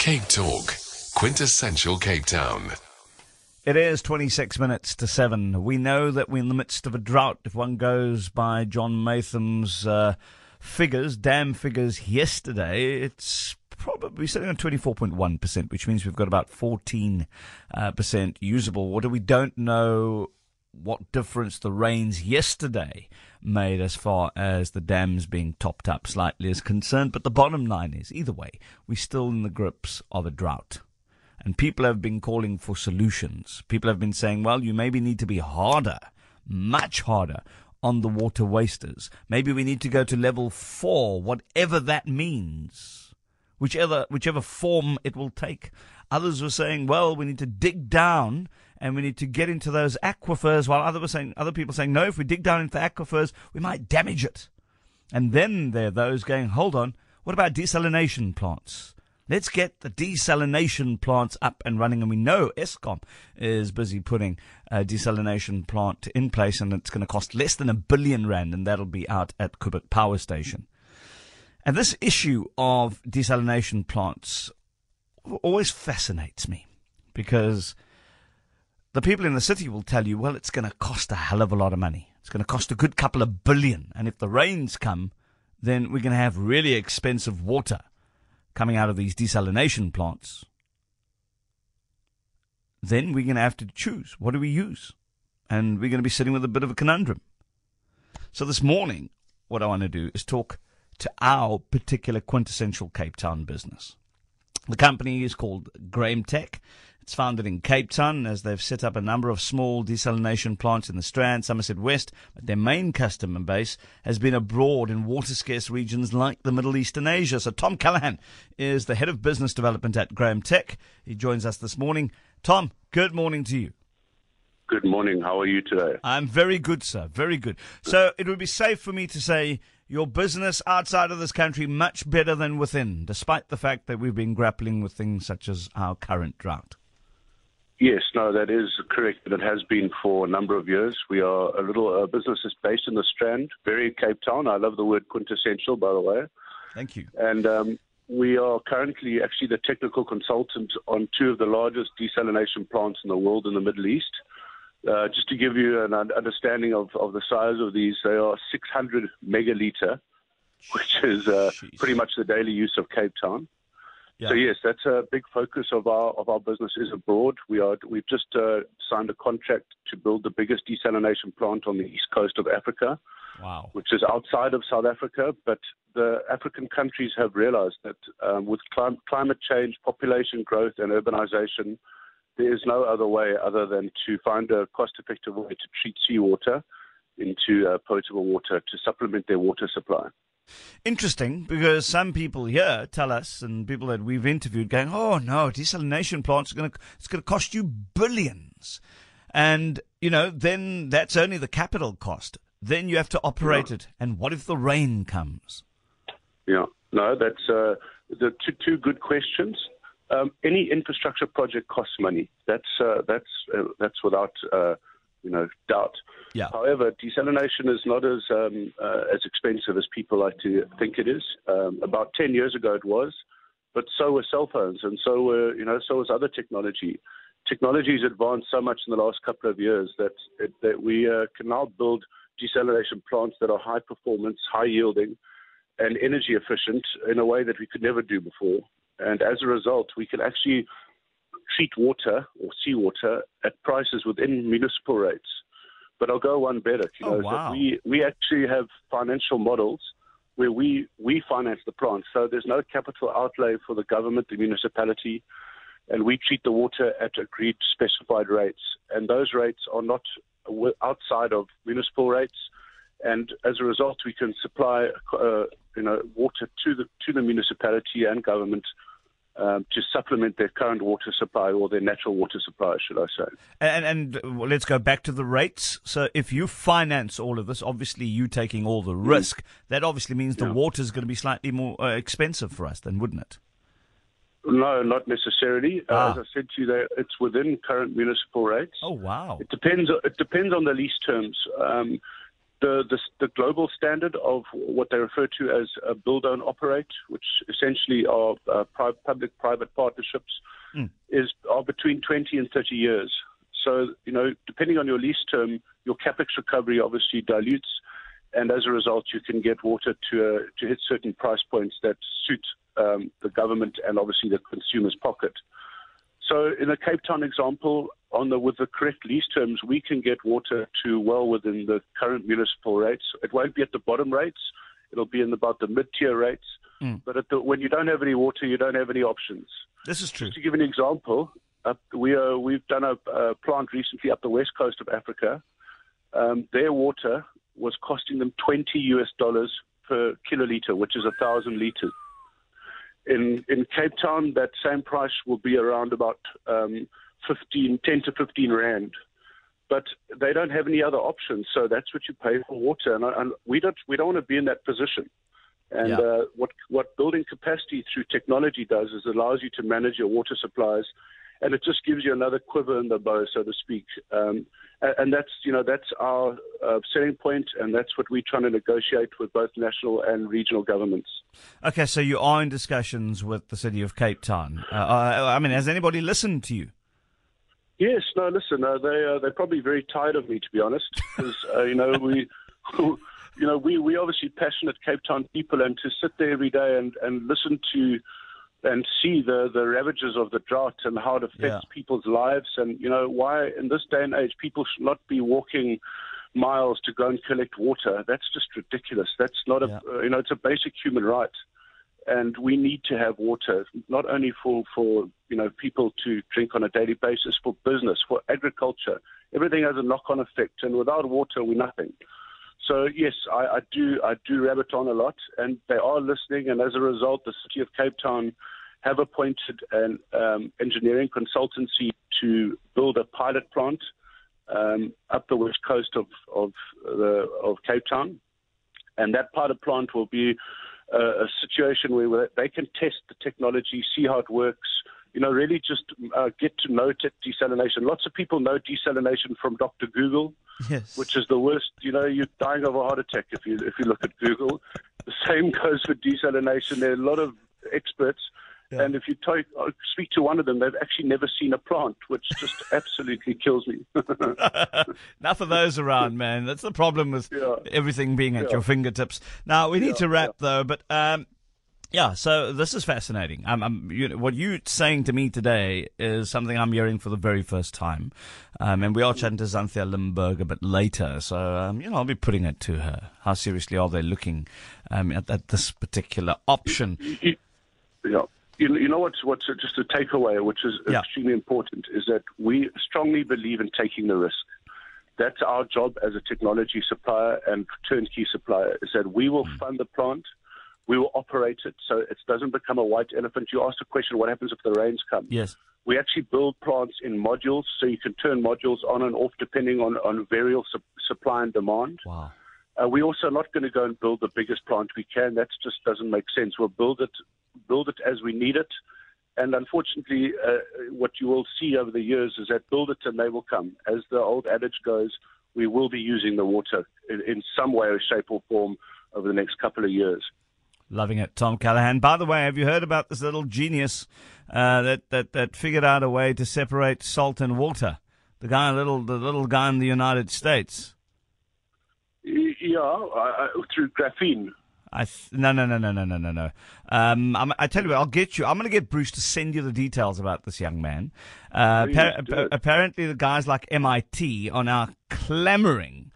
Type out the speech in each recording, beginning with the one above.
Cape Talk, quintessential Cape Town. It is 26 minutes to 7. We know that we're in the midst of a drought. If one goes by John Maytham's figures, dam figures yesterday, it's probably sitting on 24.1%, which means we've got about 14% usable water. We don't know what difference the rains yesterday made as far as the dams being topped up slightly is concerned. But the bottom line is, either way, we're still in the grips of a drought. And people have been calling for solutions. People have been saying, well, you maybe need to be harder, much harder, on the water wasters. Maybe we need to go to level 4, whatever that means, whichever form it will take. Others were saying, well, we need to dig down and we need to get into those aquifers, while other people saying, no, if we dig down into aquifers, we might damage it. And then there are those going, hold on, what about desalination plants? Let's get the desalination plants up and running. And we know Eskom is busy putting a desalination plant in place, and it's going to cost less than R1 billion, and that'll be out at Kubik Power Station. And this issue of desalination plants always fascinates me, because the people in the city will tell you, well, it's going to cost a hell of a lot of money. It's going to cost a good couple of billion. And if the rains come, then we're going to have really expensive water coming out of these desalination plants. Then we're going to have to choose. What do we use? And we're going to be sitting with a bit of a conundrum. So this morning, what I want to do is talk to our particular quintessential Cape Town business. The company is called Graham Tech. It's founded in Cape Town, as they've set up a number of small desalination plants in the Strand, Somerset West, but their main customer base has been abroad in water-scarce regions like the Middle East and Asia. So Tom Callahan is the head of business development at Graham Tech. He joins us this morning. Tom, good morning to you. Good morning. How are you today? I'm very good, sir. Very good. So it would be safe for me to say your business outside of this country much better than within, despite the fact that we've been grappling with things such as our current drought. Yes, no, that is correct. It has been for a number of years. We are a little business is based in the Strand, very Cape Town. I love the word quintessential, by the way. Thank you. And we are currently actually the technical consultant on 2 of the largest desalination plants in the world in the Middle East. Just to give you an understanding of the size of these, they are 600 megaliter, which is pretty much the daily use of Cape Town. Yeah. So yes, that's a big focus of our business is abroad. We've just signed a contract to build the biggest desalination plant on the east coast of Africa. Wow. Which is outside of South Africa, but the African countries have realized that with climate change, population growth, and urbanization, there is no other way other than to find a cost-effective way to treat seawater into potable water to supplement their water supply. Interesting, because some people here tell us, and people that we've interviewed, going, "Oh no, desalination plants it's going to cost you billions," and then that's only the capital cost. Then you have to operate it, and what if the rain comes? Yeah, no, that's the two good questions. Any infrastructure project costs money. That's without doubt. Yeah. However, desalination is not as expensive as people like to think it is. About 10 years ago it was, but so were cell phones, and so was other technology. Technology has advanced so much in the last couple of years that we can now build desalination plants that are high performance, high yielding, and energy efficient in a way that we could never do before. And as a result, we can actually treat water or seawater at prices within municipal rates. But I'll go one better. Wow. We actually have financial models where we finance the plant. So there's no capital outlay for the government, the municipality, and we treat the water at agreed specified rates. And those rates are not outside of municipal rates. And as a result, we can supply water to the municipality and government to supplement their current water supply, or their natural water supply, should I say. And let's go back to the rates. So if you finance all of this, obviously you taking all the risk, that obviously means the water is going to be slightly more expensive for us then, wouldn't it? No, not necessarily. As I said to you, it's within current municipal rates. Oh, wow. It depends on the lease terms. the global standard of what they refer to as build, own, operate, which essentially are public-private partnerships, are between 20 and 30 years. So, depending on your lease term, your capex recovery obviously dilutes, and as a result, you can get water to hit certain price points that suit the government and obviously the consumer's pocket. So, in the Cape Town example, with the correct lease terms, we can get water to well within the current municipal rates. It won't be at the bottom rates; it'll be in about the mid-tier rates. But when you don't have any water, you don't have any options. This is true. Just to give an example, we've done a plant recently up the west coast of Africa. Their water was costing them $20 per kiloliter, which is 1,000 liters. In Cape Town, that same price will be around about 10 to 15 rand. But they don't have any other options, so that's what you pay for water. And we don't want to be in that position. And what building capacity through technology does is it allows you to manage your water supplies, and it just gives you another quiver in the bow, so to speak. And that's our selling point, and that's what we're trying to negotiate with both national and regional governments. Okay, so you are in discussions with the city of Cape Town. Has anybody listened to you? Yes, no, listen, they're probably very tired of me, to be honest, because we obviously passionate Cape Town people, and to sit there every day and listen to and see the ravages of the drought and how it affects people's lives, and why in this day and age people should not be walking miles to go and collect water. That's just ridiculous. That's not it's a basic human right. And we need to have water, not only for people to drink on a daily basis, for business, for agriculture. Everything has a knock-on effect, and without water, we're nothing. So yes, I do rabbit on a lot, and they are listening. And as a result, the city of Cape Town have appointed an engineering consultancy to build a pilot plant up the west coast of Cape Town, and that pilot plant will be a situation where they can test the technology, see how it works, really just get to know desalination. Lots of people know desalination from Dr. Google, which is the worst. You're dying of a heart attack if you look at Google. The same goes for desalination. There are a lot of experts, and if you speak to one of them, they've actually never seen a plant, which just absolutely kills me. Enough of those around, man. That's the problem with everything being at your fingertips. Now, we need to wrap, though, but so this is fascinating. What you're saying to me today is something I'm hearing for the very first time. And we are chatting to Xanthia Limburg a bit later. So, I'll be putting it to her. How seriously are they looking at this particular option? You know what's just a takeaway, which is extremely important, is that we strongly believe in taking the risk. That's our job as a technology supplier and turnkey supplier, is that we will fund the plant, we will operate it, so it doesn't become a white elephant. You asked the question, what happens if the rains come? Yes. We actually build plants in modules, so you can turn modules on and off depending on variable supply and demand. Wow. We're also not going to go and build the biggest plant we can. That just doesn't make sense. We'll build it as we need it. And unfortunately, what you will see over the years is that build it and they will come. As the old adage goes, we will be using the water in some way or shape or form over the next couple of years. Loving it, Tom Callahan. By the way, have you heard about this little genius that figured out a way to separate salt and water? The little guy in the United States. Through graphene. No. I tell you what, I'll get you. I'm going to get Bruce to send you the details about this young man. Apparently, the guys like MIT are now clamoring,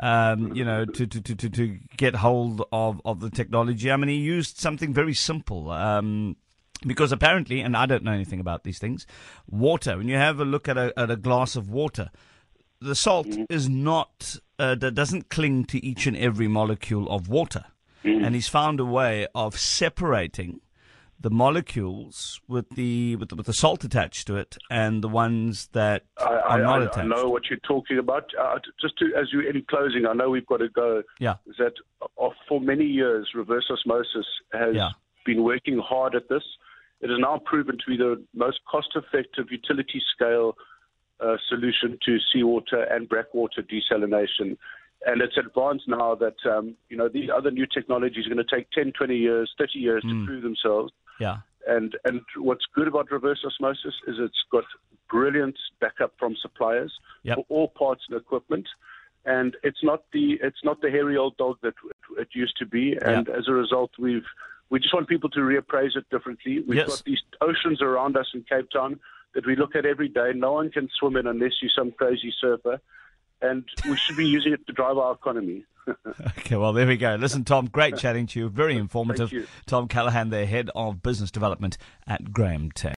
to get hold of the technology. I mean, he used something very simple. Because apparently, and I don't know anything about these things, water. When you have a look at a glass of water, the salt is not doesn't cling to each and every molecule of water. And he's found a way of separating the molecules with the salt attached to it and the ones that are not attached. I know what you're talking about. In closing, I know we've got to go. Yeah. Is that for many years, reverse osmosis has been working hard at this. It is now proven to be the most cost-effective utility-scale solution to seawater and breakwater desalination. And it's advanced now that, these other new technologies are going to take 10, 20 years, 30 years to prove themselves. Yeah. And what's good about reverse osmosis is it's got brilliant backup from suppliers for all parts of the equipment. And it's not the hairy old dog that it used to be. And as a result, we just want people to reappraise it differently. We've got these oceans around us in Cape Town that we look at every day. No one can swim in unless you're some crazy surfer. And we should be using it to drive our economy. Okay, well, there we go. Listen, Tom, great chatting to you. Very informative. Thank you. Tom Callaghan, the Head of Business Development at Graham Tech.